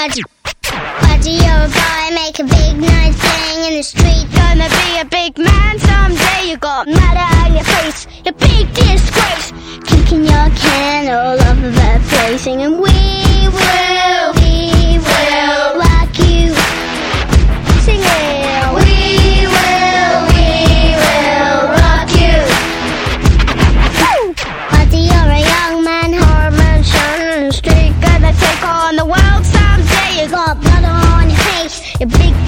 Buddy, you're a boy, make a big nice thing in the street. Gonna be a big man someday. You got mud on your face, you big disgrace. Kicking your can all over the place, singing we will rock you. Singing we will rock you. Buddy, you're a young man, hormone shining in the street. Gonna take on the world someday. You got blood on your face, you big